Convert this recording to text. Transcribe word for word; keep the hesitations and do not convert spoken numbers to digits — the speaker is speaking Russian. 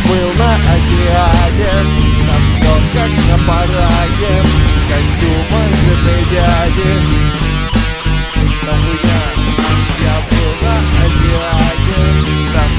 был на океане, там все как на параде, костюмы жены дяди. На хуйня. Я был на океане, там